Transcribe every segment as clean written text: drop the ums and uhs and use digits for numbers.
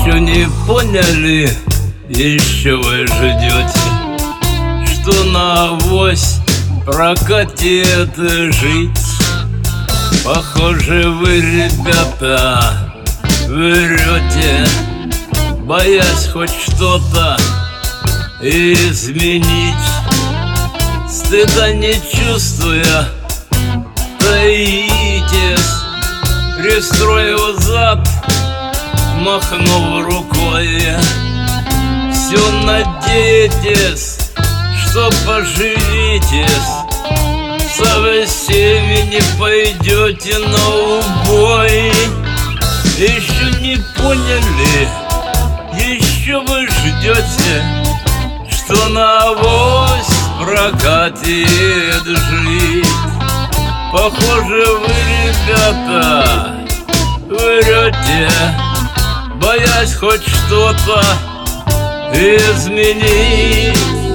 Еще не поняли, еще вы ждете, что на авось прокатит жить. Похоже, вы, ребята, врете, боясь хоть что-то изменить. Стыда не чувствуя, таитесь, пристроив зад, махнув рукой. Все надеетесь, что поживитесь, со всеми не пойдете на убой. Еще не поняли, еще вы ждете, что на авось прокатит жить. Похоже, вы, ребята, врете, боясь хоть что-то изменить.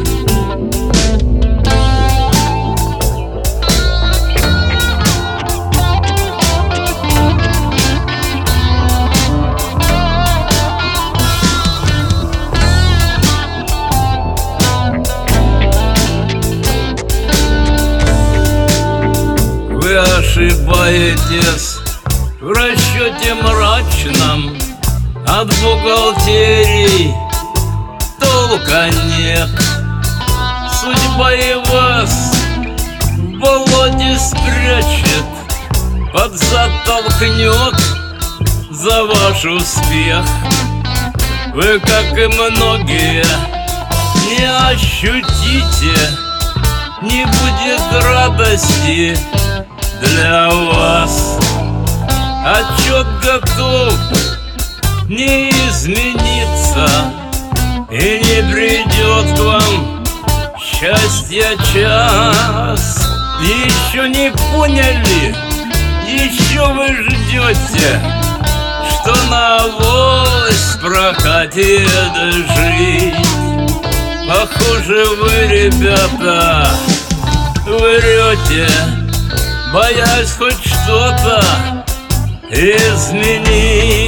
Вы ошибаетесь в расчете мрачном, от бухгалтерии толка нет. Судьба и вас в болоте спрячет, под зад толкнет за ваш успех. Вы, как и многие, не ощутите, не будет радости для вас. Отчет готов не измениться, и не придет к вам счастья час. Еще не поняли, еще вы ждете, что на авось прокатит жить. Похоже, вы, ребята, врете, боясь хоть что-то изменить.